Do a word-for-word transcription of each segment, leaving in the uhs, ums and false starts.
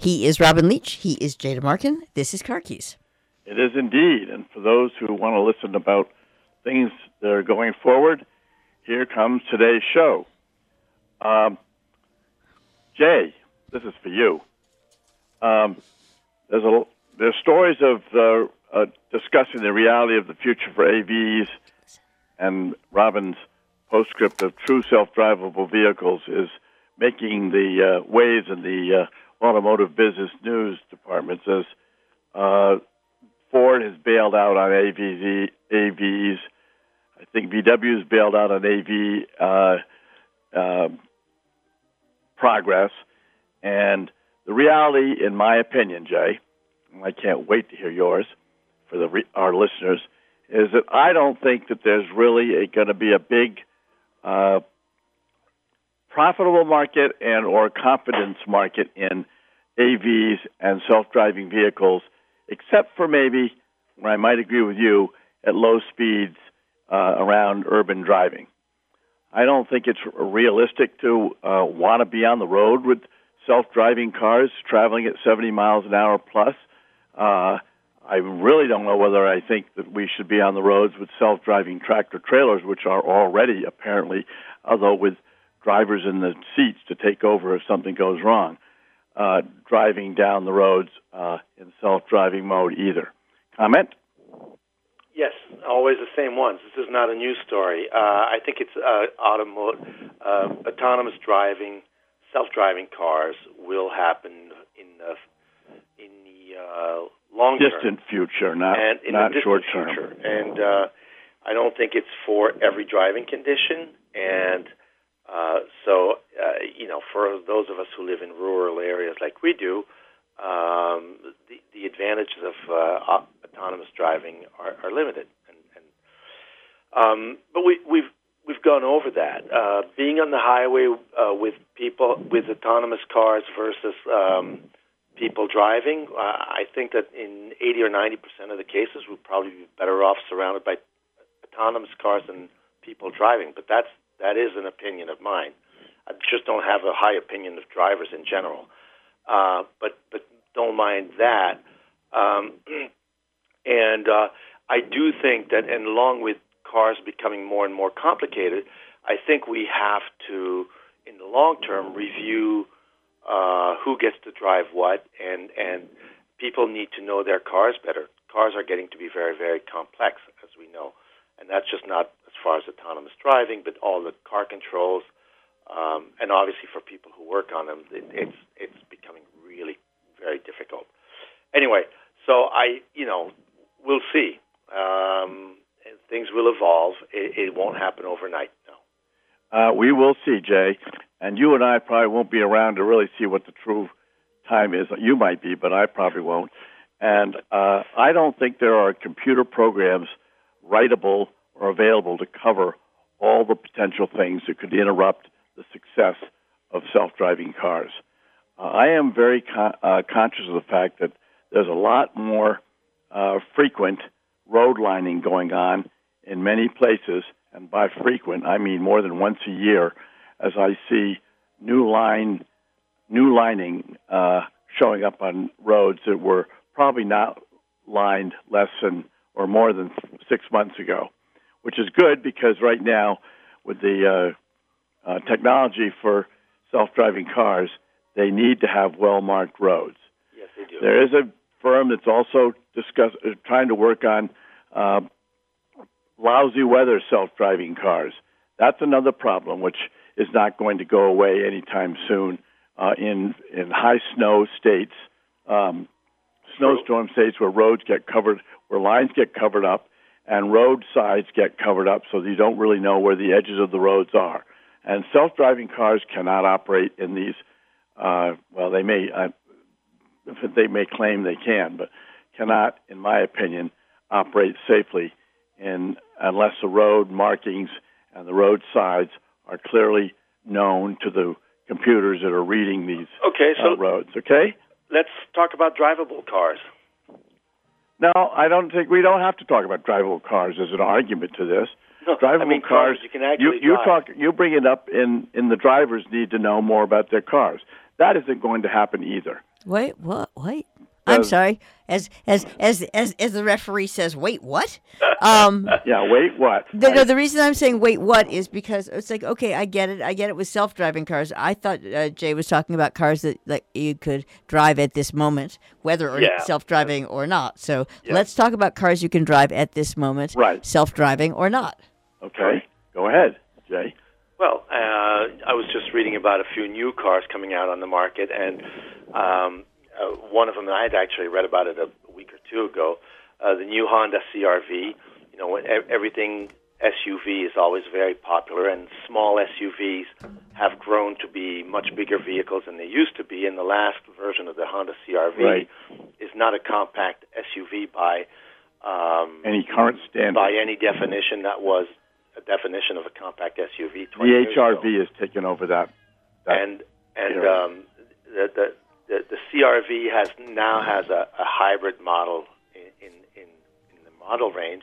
He is Robin Leach. He is Jay DeMarkin. This is Car Keys. It is indeed. And for those who want to listen about things that are going forward, here comes today's show. Um, Jay, this is for you. Um, there's a there's stories of uh, uh, discussing the reality of the future for A Vs, and Robin's postscript of true self-drivable vehicles is making the uh, waves in the uh, automotive business news departments as uh, Ford has bailed out on A V, A Vs. I think V W's bailed out on A V uh, uh, progress. And the reality, in my opinion, Jay, and I can't wait to hear yours for the re- our listeners, is that I don't think that there's really going to be a big uh, profitable market and or confidence market in A Vs and self-driving vehicles, except for maybe, where I might agree with you, at low speeds uh, around urban driving. I don't think it's realistic to uh, want to be on the road with self-driving cars traveling at seventy miles an hour plus. Uh, I really don't know whether I think that we should be on the roads with self-driving tractor trailers, which are already apparently, although with drivers in the seats to take over if something goes wrong, uh, driving down the roads uh, in self-driving mode either. Comment? Yes, always the same ones. This is not a news story. Uh, I think it's uh, automo- uh, autonomous driving, self-driving cars will happen in the in the uh, long term, distant future, not and in not the short term. term. And uh, I don't think it's for every driving condition. And uh, so, uh, you know, for those of us who live in rural areas like we do, um, the, the advantages of uh, autonomous driving are, are limited. And, and um, but we, we've we've gone over that. Uh, being on the highway uh, with people with autonomous cars versus um, people driving, uh, I think that in eighty or ninety percent of the cases, we'd probably be better off surrounded by autonomous cars than people driving. But that's that is an opinion of mine. I just don't have a high opinion of drivers in general. Uh, but but don't mind that. Um, and uh, I do think that, and along with cars becoming more and more complicated, I think we have to, in the long term, review uh, who gets to drive what, and, and people need to know their cars better. Cars are getting to be very, very complex, as we know. And that's just not as far as autonomous driving, but all the car controls. Um, and obviously for people who work on them, it, it's it's becoming really very difficult. Anyway, so I, you know, we'll see. Um, things will evolve. It, it won't happen overnight, no. Uh, we will see, Jay. And you and I probably won't be around to really see what the true time is. You might be, but I probably won't. And uh, I don't think there are computer programs writable or available to cover all the potential things that could interrupt the success of self-driving cars. Uh, I am very con- uh, conscious of the fact that there's a lot more uh, frequent road lining going on in many places, and by frequent, I mean more than once a year, as I see new line, new lining uh, showing up on roads that were probably not lined less than or more than six months ago, which is good because right now, with the uh, uh, technology for self-driving cars, they need to have well-marked roads. Yes, they do. There is a firm that's also discuss, uh, trying to work on uh, lousy weather self-driving cars. That's another problem, which is not going to go away anytime soon uh, in in high snow states, um, snowstorm states where roads get covered, where lines get covered up, and road sides get covered up, so you don't really know where the edges of the roads are. And self-driving cars cannot operate in these. Uh, well, they may uh, they may claim they can, but cannot, in my opinion, operate safely in unless the road markings and the road sides are clearly known to the computers that are reading these okay, so uh, roads. Okay, let's talk about drivable cars. No, I don't think we don't have to talk about drivable cars as an argument to this. No, drivable I mean, cars, cars you can actually you, you drive. talk, you bring it up in, in the drivers need to know more about their cars. That isn't going to happen either. Wait, what? Wait. I'm Does- sorry. As as as as as the referee says, wait, what? Um, Yeah, wait, what? the, no, Right. the reason I'm saying wait, what is because it's like okay, I get it. I get it with self-driving cars. I thought uh, Jay was talking about cars that like you could drive at this moment, whether or Yeah. self-driving or not. So Yeah. let's talk about cars you can drive at this moment, Right. self-driving or not. Okay, go ahead, Jay. Well, uh, I was just reading about a few new cars coming out on the market, and um, uh, one of them I had actually read about it a week or two ago. Uh, the new Honda C R V. You know, when e- everything S U V is always very popular, and small S U Vs have grown to be much bigger vehicles than they used to be. And the last version of the Honda C R V Right. is not a compact S U V by um, Any current standard? by any definition. That was a definition of a compact S U V. twenty The years H R ago. V has taken over that. that and and era. um, the, the the the C R V has now has a, a hybrid model in, in in in the model range,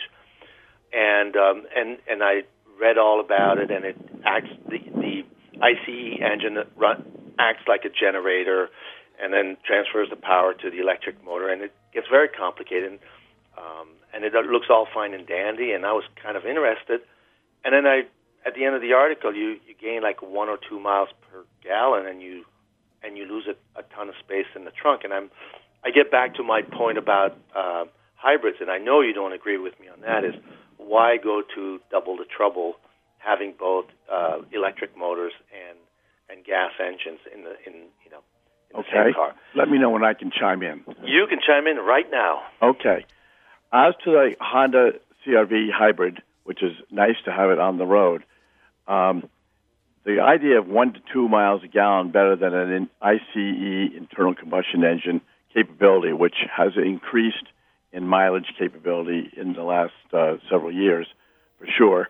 and um, and and I read all about it, and it acts the the I C E engine that run, acts like a generator, and then transfers the power to the electric motor, and it gets very complicated, um, and it looks all fine and dandy, and I was kind of interested, and then I. At the end of the article, you, you gain like one or two miles per gallon, and you and you lose a, a ton of space in the trunk. And I'm I get back to my point about uh, hybrids, and I know you don't agree with me on that. Is why go to double the trouble having both uh, electric motors and and gas engines in the in you know in the okay. same car? Let me know when I can chime in. You can chime in right now. Okay. As to the Honda C R V hybrid, which is nice to have it on the road, um, the idea of one to two miles a gallon better than an I C E internal combustion engine capability, which has increased in mileage capability in the last uh, several years, for sure,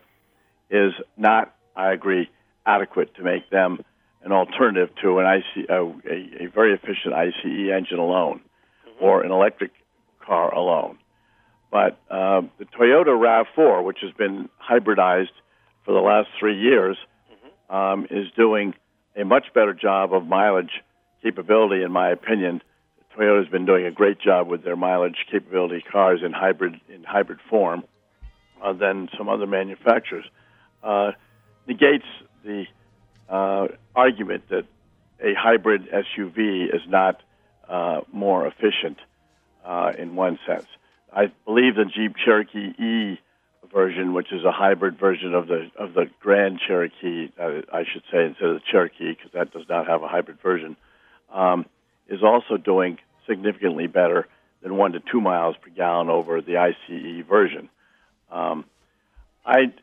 is not, I agree, adequate to make them an alternative to an I C, uh, a, a very efficient I C E engine alone, mm-hmm. or an electric car alone. But uh, the Toyota RAV four, which has been hybridized for the last three years, mm-hmm. um, is doing a much better job of mileage capability, in my opinion. Toyota's been doing a great job with their mileage capability cars in hybrid in hybrid form uh, than some other manufacturers. Uh, negates the uh, argument that a hybrid S U V is not uh, more efficient uh, in one sense. I believe the Jeep Cherokee E version, which is a hybrid version of the of the Grand Cherokee, uh, I should say, instead of the Cherokee, because that does not have a hybrid version, um, is also doing significantly better than one to two miles per gallon over the I C E version. Um, I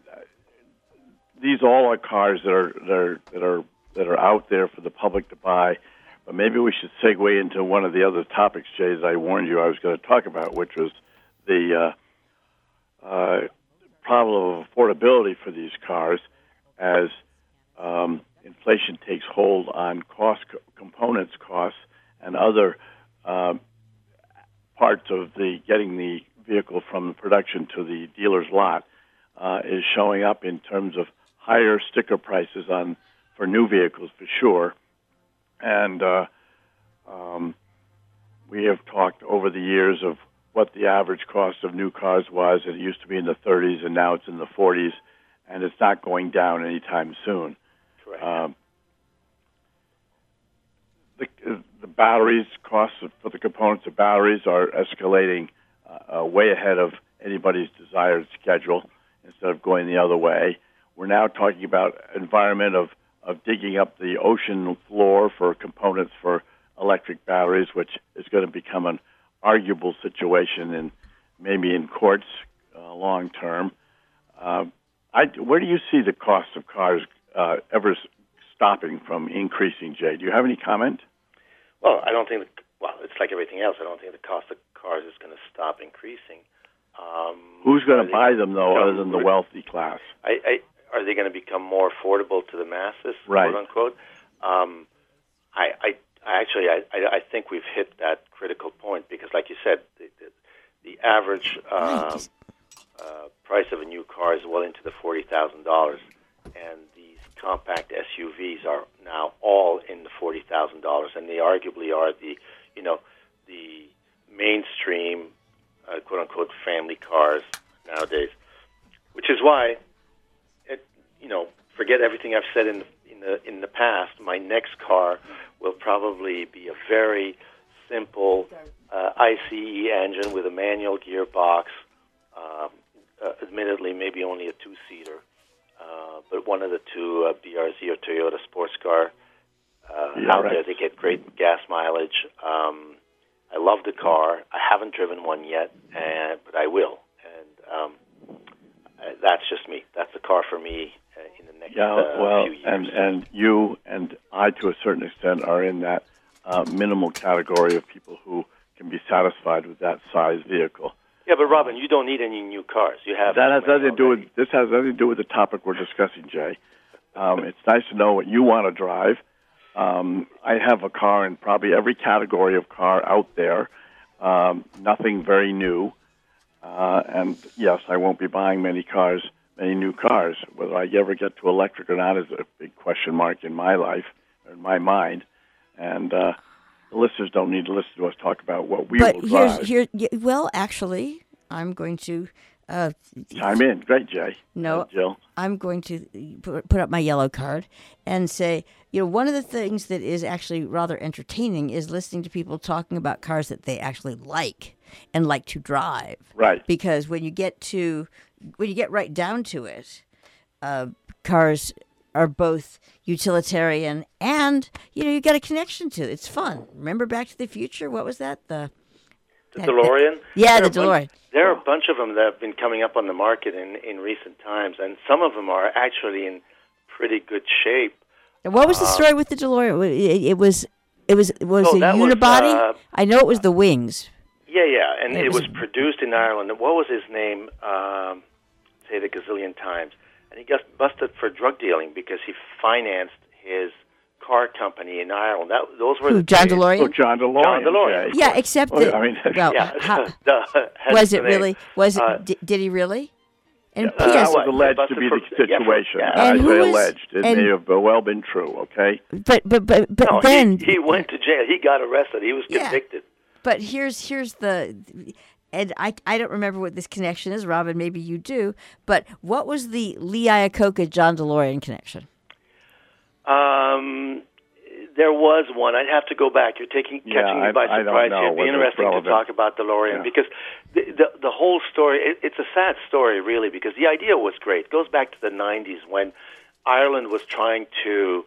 these all are cars that are that are that are that are out there for the public to buy. But maybe we should segue into one of the other topics, Jay, as I warned you I was going to talk about, which was the uh, uh, problem of affordability for these cars as um, inflation takes hold on cost co- components costs and other um, parts of the getting the vehicle from production to the dealer's lot uh, is showing up in terms of higher sticker prices on for new vehicles for sure. And uh, um, we have talked over the years of what the average cost of new cars was. It used to be in the thirties, and now it's in the forties, and it's not going down anytime soon. Correct. Um, the, the batteries, costs for the components of batteries are escalating uh, way ahead of anybody's desired schedule instead of going the other way. We're now talking about environment of of digging up the ocean floor for components for electric batteries, which is going to become an arguable situation in maybe in courts uh, long term. Uh, I, where do you see the cost of cars uh, ever stopping from increasing, Jay? Do you have any comment? Well, I don't think, the, well, it's like everything else. I don't think the cost of cars is going to stop increasing. Um, Who's going to buy them, though, other than the wealthy class? I, I Are they going to become more affordable to the masses, right. quote unquote? Um, I, I, I actually, I, I think we've hit that critical point because, like you said, the, the, the average uh, uh, price of a new car is well into the forty thousand dollars, and these compact S U Vs are now all in the forty thousand dollars and they arguably are the, you know, the mainstream, uh, quote unquote, family cars nowadays. Which is why, it, you know, forget everything I've said in the, in the in the past. My next car will probably be a very simple uh, I C E engine with a manual gearbox. Um, uh, admittedly, maybe only a two-seater, uh, but one of the two uh, B R Z or Toyota sports car uh, yeah, out right. there. They get great gas mileage. Um, I love the car. I haven't driven one yet, and but I will. And um, uh, that's just me. That's the car for me uh, in the next yeah, uh, well, few years. and and you and I, to a certain extent, are in that uh, minimal category of people who can be satisfied with that size vehicle. Yeah, but Robin, you don't need any new cars. You have that has nothing to do with already. this. Has nothing to do with the topic we're discussing, Jay. Um, it's nice to know what you want to drive. Um, I have a car in probably every category of car out there. Um, nothing very new, uh, and yes, I won't be buying many cars, many new cars. Whether I ever get to electric or not is a big question mark in my life, or in my mind. And uh, the listeners don't need to listen to us talk about what we but will here's drive. here. y- Well, actually, I'm going to. Uh, Chime in, great, Jay. No, Uh, Jill. I'm going to put put up my yellow card and say, you know, one of the things that is actually rather entertaining is listening to people talking about cars that they actually like and like to drive. Right. Because when you get to when you get right down to it, uh, cars are both utilitarian and, you know, you got a connection to it. It's fun. Remember Back to the Future? What was that? The The that- DeLorean? Yeah, There the are a bunch- DeLorean. There are a bunch of them that have been coming up on the market in, in recent times, and some of them are actually in pretty good shape. And what was the Uh, story with the DeLorean? It, it was it was it was Oh, a that was, unibody. uh, I know it was the wings. Yeah, yeah, and It it, was- was produced in Ireland. What was his name? Um, say it a gazillion times. And he got busted for drug dealing because he financed his car company in Ireland. That, those were Who, the John days- DeLorean? Oh, John DeLorean. John DeLorean. Jay. Yeah, except Well, that. I mean, well, Yeah, how- the- hence was the it name. really? Was it? Uh, Did, did he really? And Uh, P that S was alleged to busted be for- the yeah, for- situation. yeah. I And who say was- alleged. It and- may have well been true, okay? but but but but No, then. he, he went to jail. He got arrested. He was Yeah. convicted. But here's here's the. And I, I don't remember what this connection is, Robin. Maybe you do. But what was the Lee Iacocca John DeLorean connection? Um, there was one. I'd have to go back. You're taking Yeah, catching me I- by I don't surprise know here. It'd be whether it's interesting to relevant. talk about DeLorean Yeah. because the, the the whole story. It, it's a sad story, really, because the idea was great. It goes back to the nineties when Ireland was trying to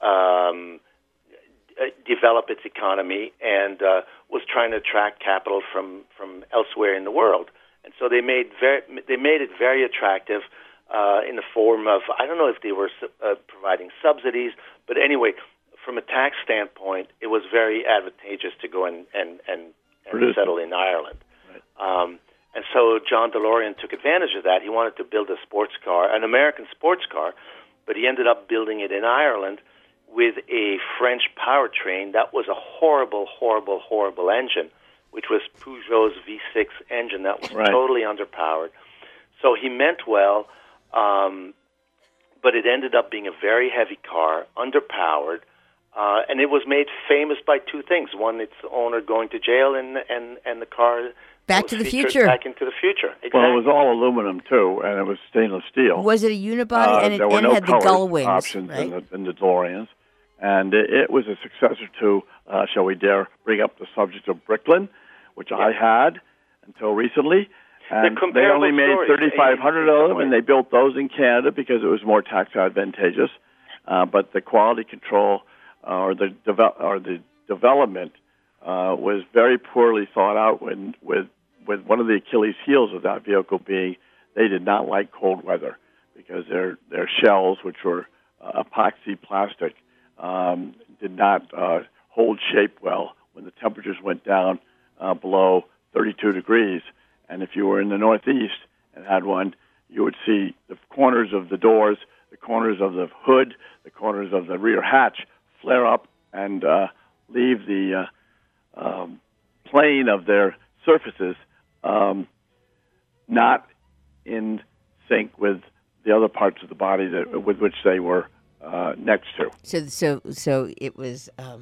um, uh, develop its economy and uh, was trying to attract capital from, from elsewhere in the world. And so they made very they made it very attractive uh, in the form of, I don't know if they were uh, providing subsidies, but anyway, from a tax standpoint, it was very advantageous to go and and and, and Produce. settle in Ireland. Um, and so John DeLorean took advantage of that. He wanted to build a sports car, an American sports car, but he ended up building it in Ireland with a French powertrain that was a horrible, horrible, horrible engine, which was Peugeot's V six engine that was Right. totally underpowered. So he meant well, um, but it ended up being a very heavy car, underpowered, uh, and it was made famous by two things. One, its owner going to jail, and, and, and the car Back was to the featured Future. Back into the Future. Exactly. Well, it was all aluminum, too, and it was stainless steel. Was it a unibody? Uh, and it, there were and it no had the color gull wings, options right? in, the, in the DeLoreans. And it, it was a successor to, uh, shall we dare bring up the subject of Bricklin, which I had until recently. And they comparable only made stories, thirty-five hundred in- in of some them, and ways. they built those in Canada because it was more tax advantageous. Uh, but the quality control uh, or the devel- or the development uh, was very poorly thought out. When with with one of the Achilles heels of that vehicle being they did not like cold weather because their their shells, which were uh, epoxy plastic, um, did not uh, hold shape well when the temperatures went down uh, below thirty-two degrees. And if you were in the Northeast and had one, you would see the corners of the doors, the corners of the hood, the corners of the rear hatch flare up and uh, leave the uh, um, plane of their surfaces um, not in sync with the other parts of the body that with which they were uh, next to. So so so it was um,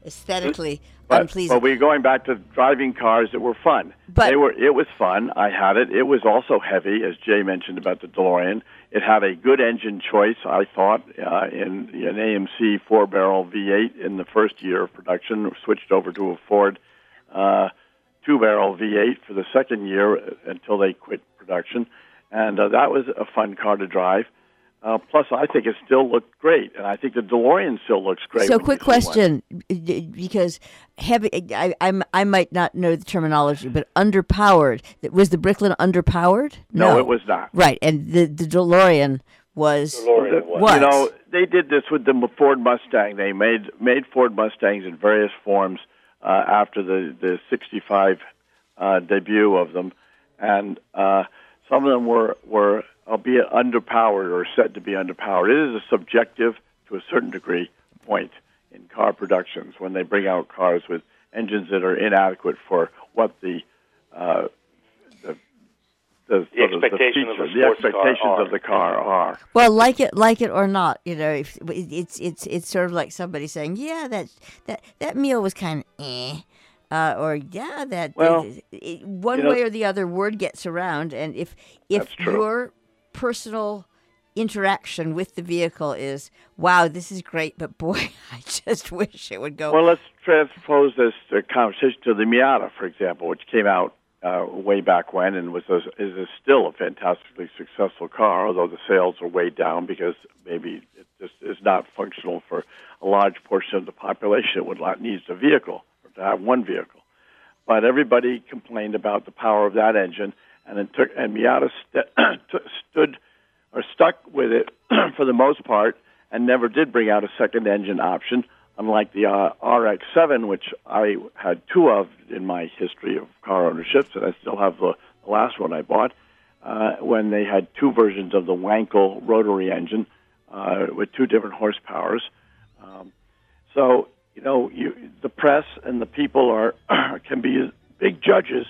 aesthetically But, unpleasing. but we're going back to driving cars that were fun. But- they were. It was fun. I had it. It was also heavy, as Jay mentioned about the DeLorean. It had a good engine choice, I thought, uh, in an A M C four-barrel V eight in the first year of production. Switched over to a Ford uh, two-barrel V eight for the second year until they quit production, and uh, that was a fun car to drive. Uh, plus, I think it still looked great, and I think the DeLorean still looks great. So, when quick you see one. question, because heavy, I, I'm, I might not know the terminology, but underpowered. Was the Bricklin underpowered? No, it was not. Right, and the, the DeLorean was. DeLorean was. What? You know, they did this with the Ford Mustang. They made made Ford Mustangs in various forms uh, after the the sixty-five uh, debut of them, and uh, some of them were were. albeit underpowered or said to be underpowered. It is a subjective, to a certain degree, point in car productions when they bring out cars with engines that are inadequate for what the uh, the, the, The expectation the, of a feature, the sports car expectations are. of the car are. Well, like it, like it or not, you know, if, it's it's it's sort of like somebody saying, "Yeah, that that that meal was kind of eh," uh, or "Yeah, that." Well, it, it, one you know- way or the other, word gets around, and if if That's true. your personal interaction with the vehicle is, "Wow, this is great," but boy, I just wish it would go. Well, let's transpose this uh, conversation to the Miata, for example, which came out uh, way back when and was a, is a still a fantastically successful car, although the sales are way down because maybe it just is not functional for a large portion of the population that would not needs a vehicle or to have one vehicle. But everybody complained about the power of that engine, and it took and Miata st- stood or stuck with it for the most part, and never did bring out a second engine option. Unlike the uh, R X seven, which I had two of in my history of car ownerships, and I still have the, the last one I bought, uh, when they had two versions of the Wankel rotary engine uh, with two different horsepowers. Um, so, you know, you, the press and the people are can be big judges.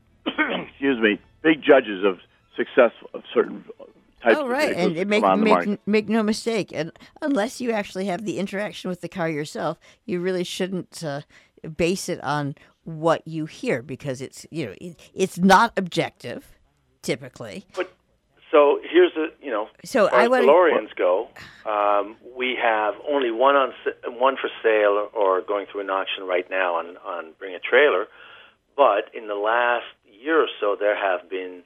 excuse me, big judges of success of certain types Oh, of right, vehicles and that it make come on the make market. make no mistake, and unless you actually have the interaction with the car yourself, you really shouldn't uh, base it on what you hear because it's you know it, it's not objective, typically. But so here's the you know So as far I as wanna- DeLoreans go, um, we have only one on sa- one for sale or going through an auction right now on on Bring a Trailer. But in the last year or so, there have been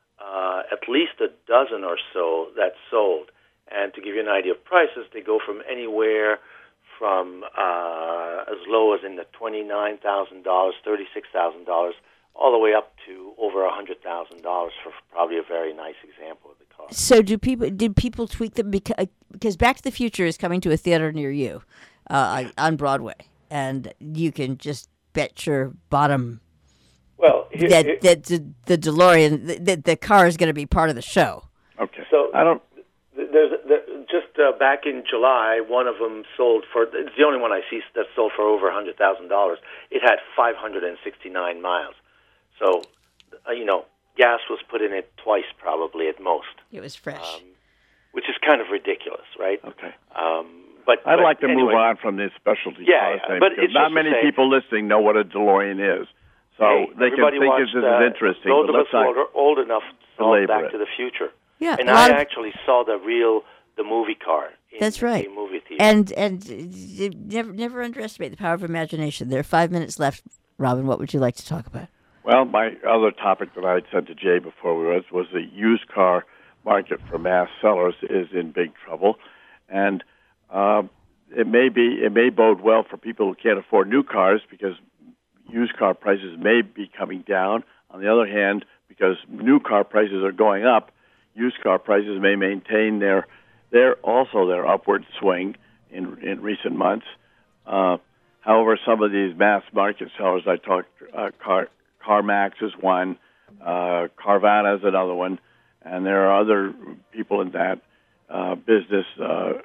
uh, at least a dozen or so that sold. And to give you an idea of prices, they go from anywhere from uh, as low as in the twenty-nine thousand dollars, thirty-six thousand dollars, all the way up to over one hundred thousand dollars for probably a very nice example of the car. So do people did people tweak them because because Back to the Future is coming to a theater near you, uh, on Broadway, and you can just bet your bottom Well, here, that here- that the, the DeLorean the, the, the car is going to be part of the show. Okay. So I don't. th- there's there, just uh, back in July, one of them sold for. It's the only one I see that sold for over a hundred thousand dollars. It had five hundred and sixty-nine miles. So, uh, you know, gas was put in it twice, probably at most, It was fresh. um, which is kind of ridiculous, right? Okay. Um, but I'd but like to anyway, move on from this specialty Yeah, car yeah, thing but because it's not just to many say- people listening know what a DeLorean is. So Hey, they can everybody think watched, this is uh, interesting, Those but of us let's who not. are old enough saw belabor Back it. to the Future. Yeah, And a lot I of- actually saw the real, the movie car in That's right. a movie theater. And and uh, never never underestimate the power of imagination. There are five minutes left. Robin, what would you like to talk about? Well, my other topic that I had sent to Jay before we was was the used car market for mass sellers is in big trouble, and uh, it may be it may bode well for people who can't afford new cars because used car prices may be coming down. On the other hand, because new car prices are going up, used car prices may maintain their their also their upward swing in in recent months. Uh, however, some of these mass market sellers I talked, uh, Car CarMax is one, uh, Carvana is another one, and there are other people in that uh, business uh,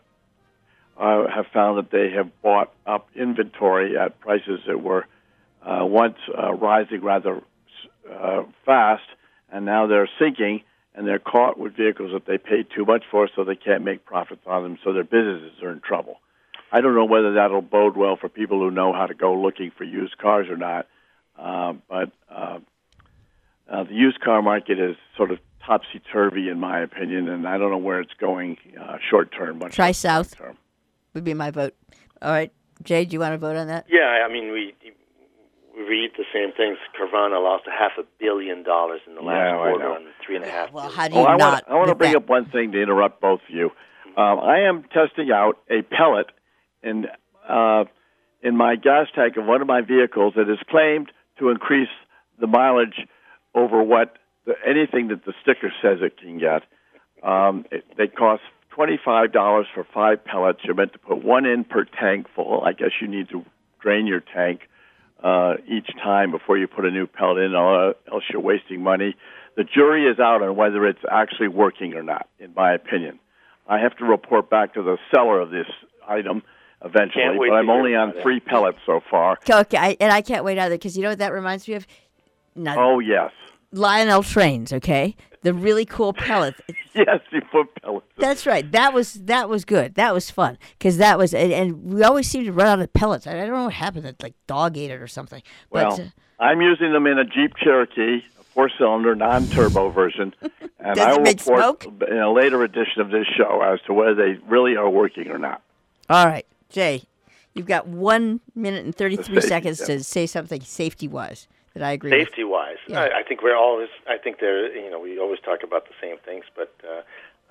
uh, have found that they have bought up inventory at prices that were uh, once uh, rising rather uh, fast, and now they're sinking, and they're caught with vehicles that they paid too much for, so they can't make profits on them, so their businesses are in trouble. I don't know whether that'll bode well for people who know how to go looking for used cars or not. Uh, but uh, uh, the used car market is sort of topsy-turvy, in my opinion, and I don't know where it's going uh, short-term. Try South would be my vote. All right. Jay, do you want to vote on that? Yeah, I mean, we we read the same things. Carvana lost a half a billion dollars in the last yeah, quarter on three and a half. Well, billion. how do you oh, I not? Want, I want to bring that? up one thing to interrupt both of you. Um, I am testing out a pellet in uh, in my gas tank of one of my vehicles that is claimed to increase the mileage over what the, anything that the sticker says it can get. Um, it, they cost twenty-five dollars for five pellets. You're meant to put one in per tank full. I guess you need to drain your tank uh, each time before you put a new pellet in, or else you're wasting money. The jury is out on whether it's actually working or not, in my opinion. I have to report back to the seller of this item eventually, but I'm only on three pellets so far. Okay, I, and I can't wait either, because you know what that reminds me of? Now, oh, yes. Lionel Trains, okay? The really cool pellet. Yes, you put pellets in. That's right. That was that was good. That was fun, because that was, and, and we always seem to run out of pellets. I, I don't know what happened. That like dog ate it or something. But, well, uh, I'm using them in a Jeep Cherokee, a four-cylinder, non-turbo version, and Does I it will make report smoke? in a later edition of this show as to whether they really are working or not. All right, Jay, you've got one minute and thirty-three Safety, seconds yeah. to say something safety-wise that I agree Safety wise, Yeah. I, I think we're always. I think there. You know, we always talk about the same things, but uh,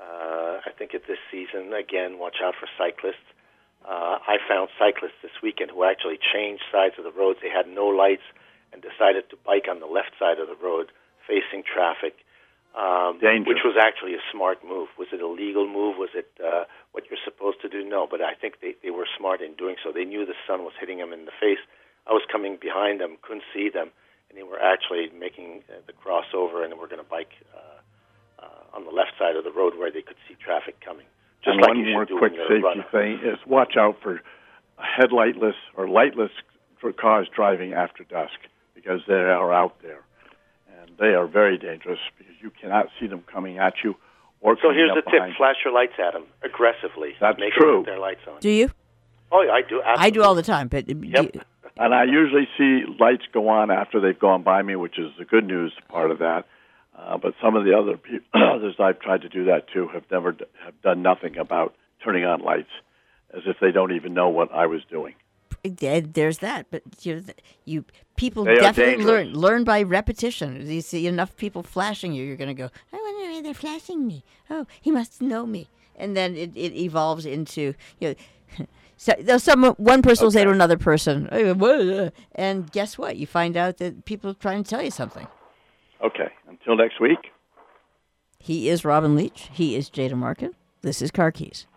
uh, I think at this season, again, watch out for cyclists. Uh, I found cyclists this weekend who actually changed sides of the roads. They had no lights and decided to bike on the left side of the road, facing traffic, um, Dangerous. which was actually a smart move. Was it a legal move? Was it uh, what you're supposed to do? No, but I think they, they were smart in doing so. They knew the sun was hitting them in the face. I was coming behind them, couldn't see them, and they were actually making uh, the crossover, and we're going to bike uh, uh, on the left side of the road where they could see traffic coming. Just and like one you should more do quick when you're a safety runner. thing is watch out for headlightless or lightless for cars driving after dusk, because they are out there. And they are very dangerous because you cannot see them coming at you or So coming here's up the tip: behind you. flash your lights at them aggressively. That's Make true. them put their lights on. Do you? Oh, yeah, I do. Absolutely. I do all the time, but do Yep. you- And I usually see lights go on after they've gone by me, which is the good news part of that. Uh, but some of the other pe- others I've tried to do that too have never d- have done nothing about turning on lights, as if they don't even know what I was doing. Yeah, there's that, but you know, th- you people They are definitely learn dangerous. learn by repetition. You see enough people flashing you, you're going to go, I wonder why they're flashing me. Oh, he must know me, and then it, it evolves into you know. So there's some one person will say to Okay. another person, "Hey, what?" And guess what? You find out that people are trying to tell you something. Okay, until next week. He is Robin Leach. He is Jada Markin. This is Car Keys.